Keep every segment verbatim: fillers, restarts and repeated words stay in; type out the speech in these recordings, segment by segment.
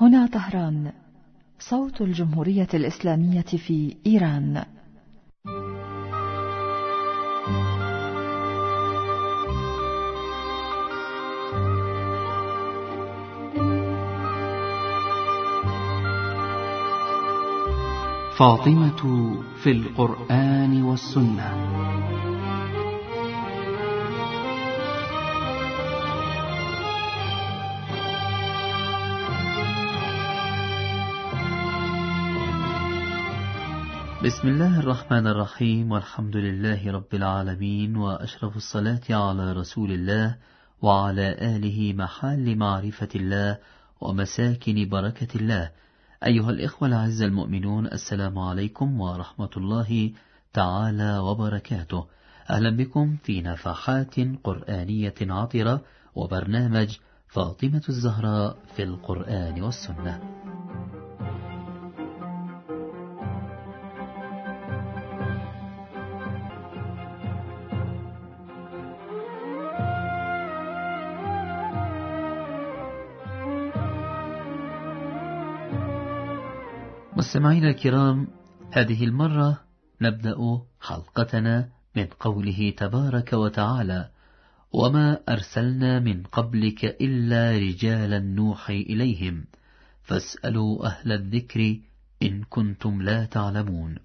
هنا طهران، صوت الجمهورية الإسلامية في إيران. فاطمة في القرآن والسنة. بسم الله الرحمن الرحيم، والحمد لله رب العالمين، وأشرف الصلاة على رسول الله وعلى آله محل معرفة الله ومساكن بركة الله. أيها الإخوة الأعزاء المؤمنون، السلام عليكم ورحمة الله تعالى وبركاته. أهلا بكم في نفحات قرآنية عطرة وبرنامج فاطمة الزهراء في القرآن والسنة. مستمعينا الكرام، هذه المرة نبدأ حلقتنا من قوله تبارك وتعالى: وما أرسلنا من قبلك إلا رجالا نوحي إليهم فاسألوا أهل الذكر إن كنتم لا تعلمون.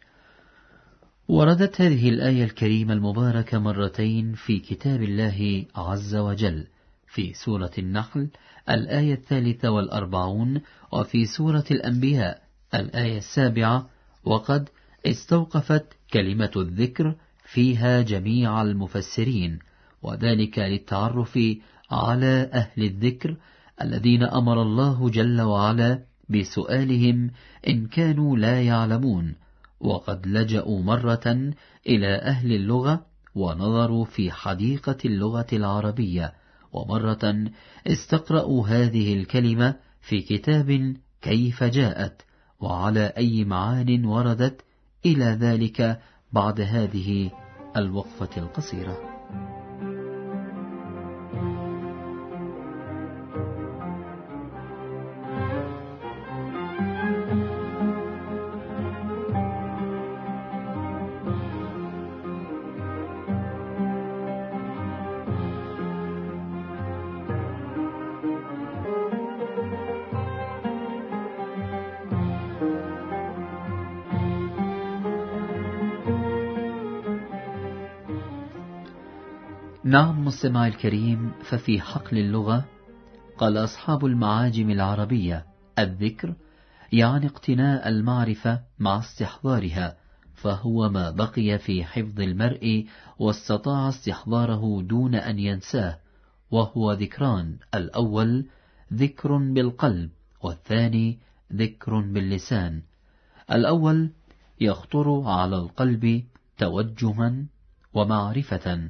وردت هذه الآية الكريمة المباركة مرتين في كتاب الله عز وجل، في سورة النحل الآية الثالثة والأربعون، وفي سورة الأنبياء الآية السابعة، وقد استوقفت كلمة الذكر فيها جميع المفسرين، وذلك للتعرف على أهل الذكر الذين أمر الله جل وعلا بسؤالهم إن كانوا لا يعلمون، وقد لجأوا مرة إلى أهل اللغة ونظروا في حديقة اللغة العربية، ومرة استقرأوا هذه الكلمة في كتاب كيف جاءت وعلى أي معان وردت، إلى ذلك بعد هذه الوقفة القصيرة. نعم مستمع الكريم، ففي حقل اللغة قال أصحاب المعاجم العربية: الذكر يعني اقتناء المعرفة مع استحضارها، فهو ما بقي في حفظ المرء واستطاع استحضاره دون أن ينساه، وهو ذكران: الأول ذكر بالقلب، والثاني ذكر باللسان. الأول يخطر على القلب توجها ومعرفة،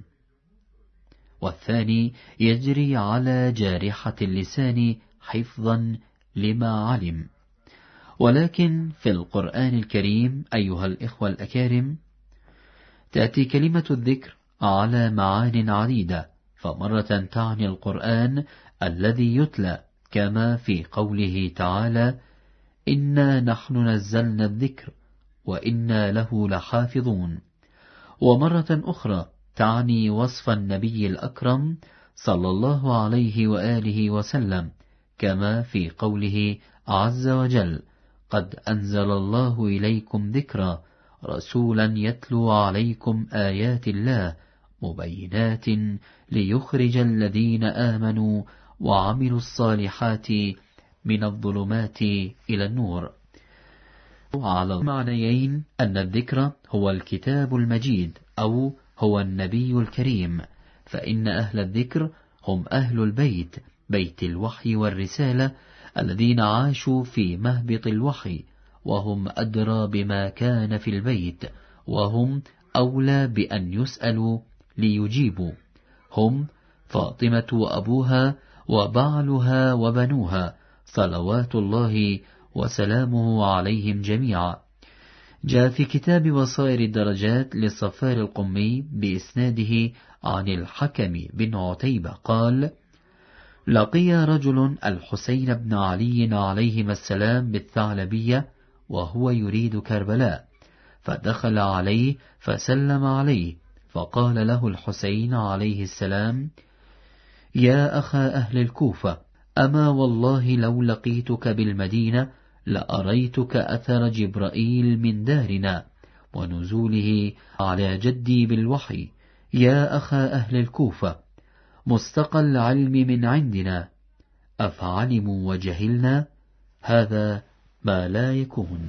والثاني يجري على جارحة اللسان حفظا لما علم. ولكن في القرآن الكريم أيها الإخوة الأكارم تأتي كلمة الذكر على معان عديدة، فمرة تعني القرآن الذي يتلى كما في قوله تعالى: إنا نحن نزلنا الذكر وإنا له لحافظون. ومرة أخرى تعني وصف النبي الأكرم صلى الله عليه وآله وسلم، كما في قوله عز وجل: قد أنزل الله إليكم ذكرا رسولا يتلو عليكم آيات الله مبينات ليخرج الذين آمنوا وعملوا الصالحات من الظلمات إلى النور. على المعنيين أن الذكر هو الكتاب المجيد أو هو النبي الكريم، فإن أهل الذكر هم أهل البيت، بيت الوحي والرسالة، الذين عاشوا في مهبط الوحي، وهم أدرى بما كان في البيت، وهم أولى بأن يسألوا ليجيبوا. هم فاطمة وأبوها وبعلها وبنوها صلوات الله وسلامه عليهم جميعا. جاء في كتاب بصائر الدرجات للصفار القمي بإسناده عن الحكم بن عتيبة قال: لقي رجل الحسين بن علي عليهما السلام بالثعلبية وهو يريد كربلاء، فدخل عليه فسلم عليه، فقال له الحسين عليه السلام: يا أخا أهل الكوفة، أما والله لو لقيتك بالمدينة لأريتك أثر جبرائيل من دارنا ونزوله على جدي بالوحي. يا أخا أهل الكوفة، مستقى العلم من عندنا، أفعلموا وجهلنا؟ هذا ما لا يكون.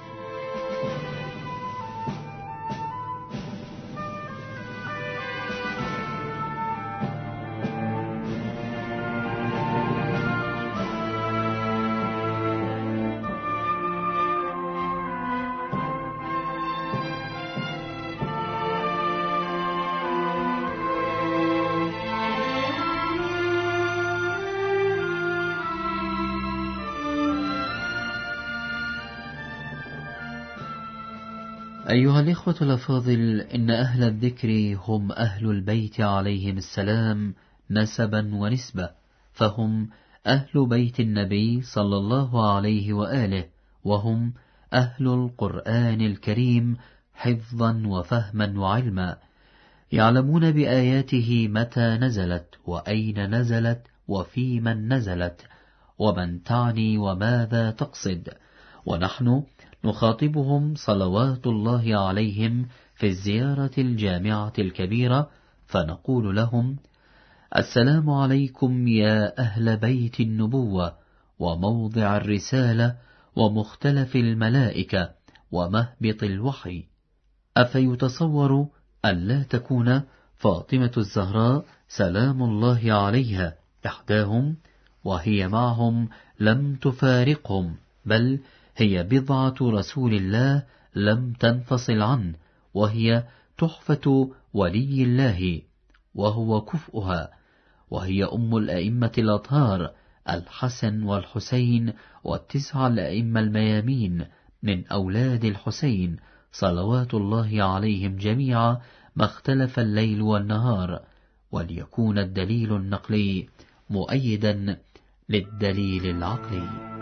أيها الإخوة الأفاضل، إن أهل الذكر هم أهل البيت عليهم السلام نسبا ونسبة، فهم أهل بيت النبي صلى الله عليه وآله، وهم أهل القرآن الكريم حفظا وفهما وعلما، يعلمون بآياته متى نزلت وأين نزلت وفي من نزلت ومن تعني وماذا تقصد. ونحن نخاطبهم صلوات الله عليهم في الزيارة الجامعة الكبيرة، فنقول لهم: السلام عليكم يا أهل بيت النبوة وموضع الرسالة ومختلف الملائكة ومهبط الوحي. أفيتصور أن لا تكون فاطمة الزهراء سلام الله عليها إحداهم، وهي معهم لم تفارقهم، بل هي بضعة رسول الله لم تنفصل عنه، وهي تحفة ولي الله وهو كفؤها، وهي أم الأئمة الأطهار الحسن والحسين والتسعة الأئمة الميامين من أولاد الحسين صلوات الله عليهم جميعا، ما اختلف الليل والنهار، وليكون الدليل النقلي مؤيدا للدليل العقلي.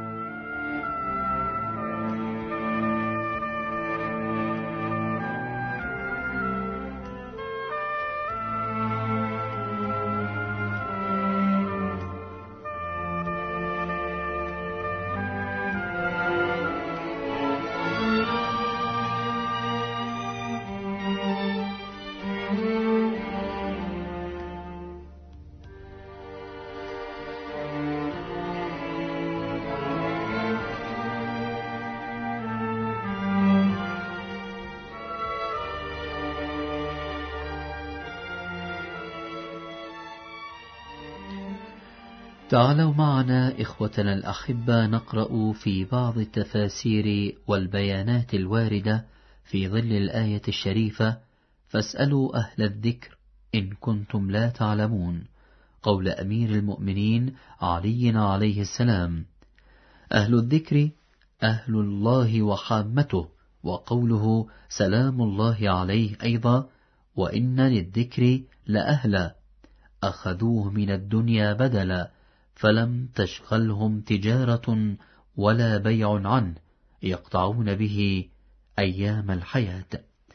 تعالوا معنا إخوتنا الأحبة نقرأ في بعض التفاسير والبيانات الواردة في ظل الآية الشريفة: فاسألوا أهل الذكر إن كنتم لا تعلمون، قول أمير المؤمنين علي عليه السلام. أهل الذكر أهل الله وحامته، وقوله سلام الله عليه أيضا: وإن للذكر لأهلا أخذوه من الدنيا بدلا، فلم تشغلهم تجارة ولا بيع عنه يقطعون به أيام الحياة.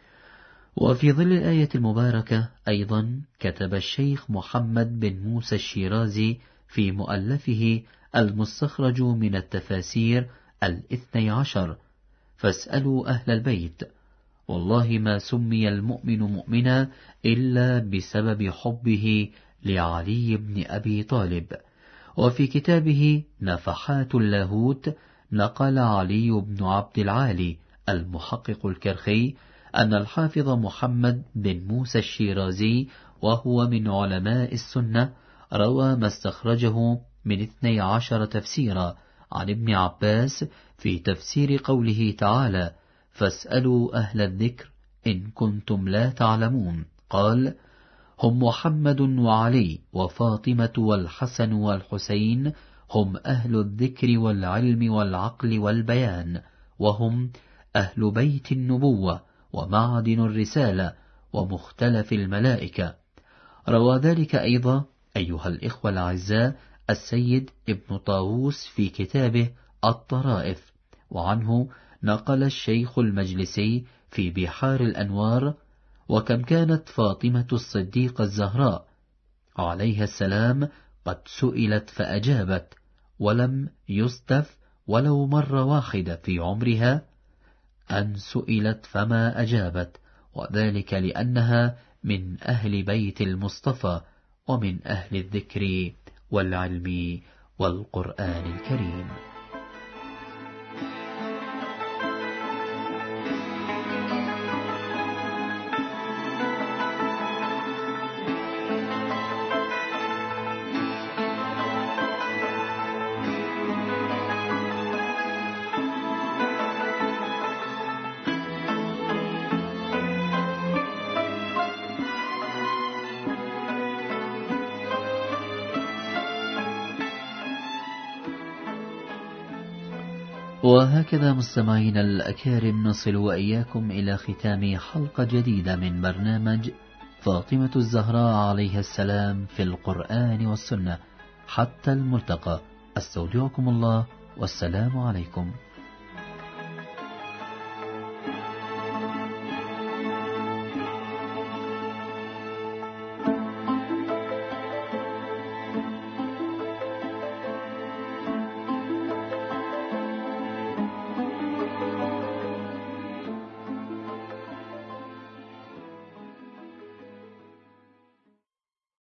وفي ظل الآية المباركة أيضا كتب الشيخ محمد بن موسى الشيرازي في مؤلفه المستخرج من التفاسير الاثني عشر: فاسألوا أهل البيت، والله ما سمي المؤمن مؤمنا إلا بسبب حبه لعلي بن أبي طالب. وفي كتابه نفحات اللاهوت نقل علي بن عبد العالي المحقق الكرخي أن الحافظ محمد بن موسى الشيرازي، وهو من علماء السنة، روى ما استخرجه من اثني عشر تفسيرا عن ابن عباس في تفسير قوله تعالى: فاسألوا أهل الذكر إن كنتم لا تعلمون. قال: هم محمد وعلي وفاطمة والحسن والحسين، هم أهل الذكر والعلم والعقل والبيان، وهم أهل بيت النبوة ومعدن الرسالة ومختلف الملائكة. روى ذلك أيضا أيها الإخوة الأعزاء السيد ابن طاووس في كتابه الطرائف. وعنه نقل الشيخ المجلسي في بحار الأنوار: وكم كانت فاطمة الصديقة الزهراء عليها السلام قد سئلت فأجابت، ولم يستف ولو مرة واحدة في عمرها أن سئلت فما أجابت، وذلك لأنها من أهل بيت المصطفى ومن أهل الذكر والعلم والقرآن الكريم. وهكذا مستمعينا الأكارم نصل وإياكم إلى ختام حلقة جديدة من برنامج فاطمة الزهراء عليها السلام في القرآن والسنة. حتى الملتقى، أستودعكم الله والسلام عليكم.